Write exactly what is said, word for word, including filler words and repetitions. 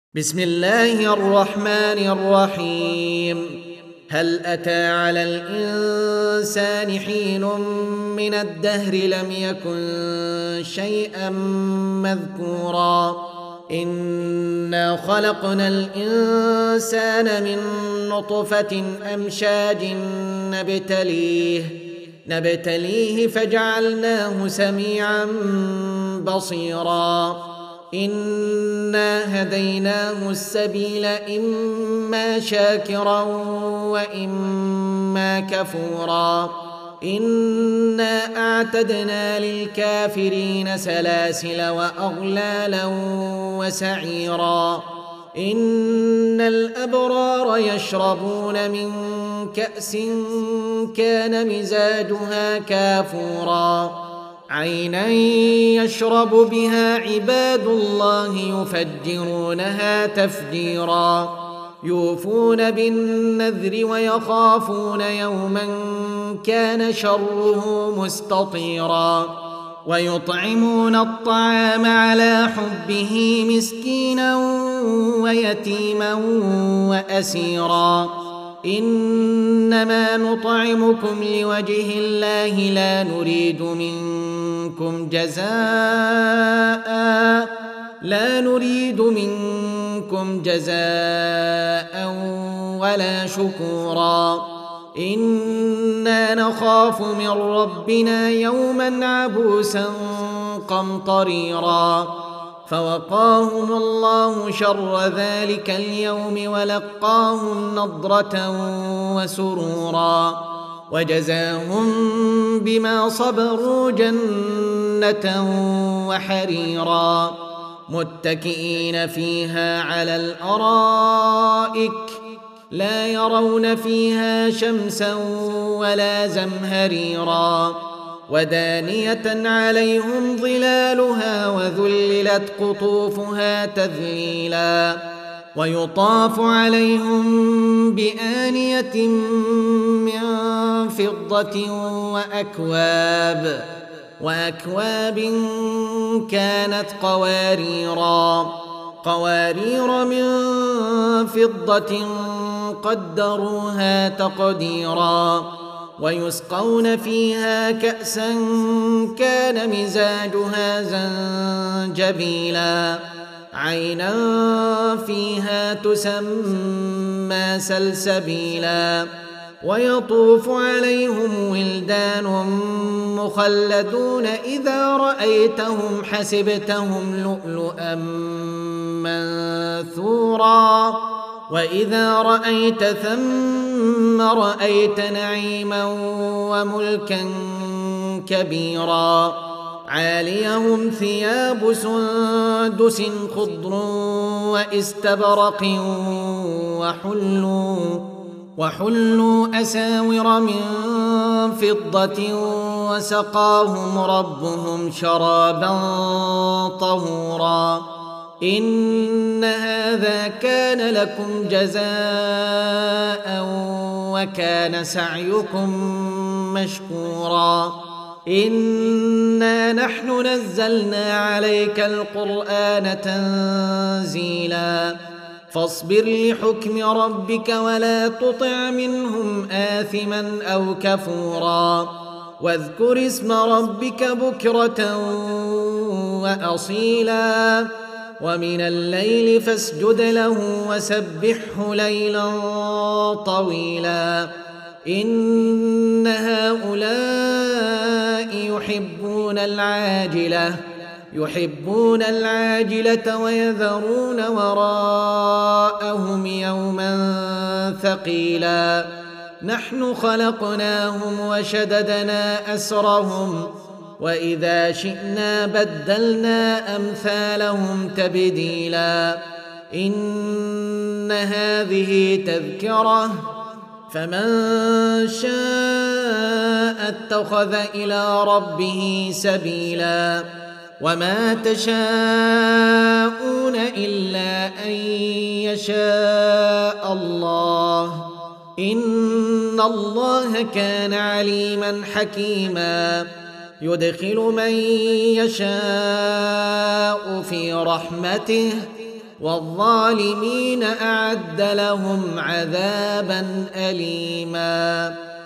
بسم الله الرحمن الرحيم. هل أتى على الإنسان حين من الدهر لم يكن شيئا مذكورا إنا خلقنا الإنسان من نطفة أمشاج نبتليه نبتليه فجعلناه سميعا بصيرا إنا هديناه السبيل إما شاكرا وإما كفورا إنا أعتدنا للكافرين سلاسل وأغلالا وسعيرا إن الأبرار يشربون من كأس كان مزاجها كافورا عينا يشرب بها عباد الله يفجرونها تفجيرا يوفون بالنذر ويخافون يوما كان شره مستطيرا ويطعمون الطعام على حبه مسكينا ويتيما وأسيرا إنما نطعمكم لوجه الله لا نريد منكم جزاء لا نريد منكم جزاء ولا شكورا إنا نخاف من ربنا يوما عبوسا قمطريرا فوقاهم الله شر ذلك اليوم ولقاهم نضرة وسرورا وجزاهم بما صبروا جنة وحريرا متكئين فيها على الأرائك لا يرون فيها شمسا ولا زمهريرا ودانية عليهم ظلالها وذللت قطوفها تذليلا ويطاف عليهم بآنية من فضة وأكواب وأكواب كانت قواريرا قوارير من فضة قدروها تقديرا ويسقون فيها كأسا كان مزاجها زنجبيلا عينا فيها تسمى سلسبيلا ويطوف عليهم ولدان مخلدون إذا رأيتهم حسبتهم لؤلؤا منثورا وإذا رأيت ثم رأيت نعيما وملكا كبيرا عاليهم ثياب سندس خضر واستبرق وحلوا وحلوا أساور من فضة وسقاهم ربهم شرابا طهورا إن هذا كان لكم جزاء وكان سعيكم مشكورا إنا نحن نزلنا عليك القرآن تنزيلا فاصبر لحكم ربك ولا تطع منهم آثما أو كفورا واذكر اسم ربك بكرة وأصيلا ومن الليل فاسجد له وسبحه ليلا طويلا إن هؤلاء يحبون العاجلة يحبون العاجلة ويذرون وراءهم يوما ثقيلا نحن خلقناهم وشددنا أسرهم وإذا شئنا بدلنا أمثالهم تبديلا إن هذه تذكرة فمن شاء اتخذ إلى ربه سبيلا وما تشاءون إلا أن يشاء الله إن الله كان عليما حكيما يدخل من يشاء في رحمته والظالمين أعد لهم عذابا أليما.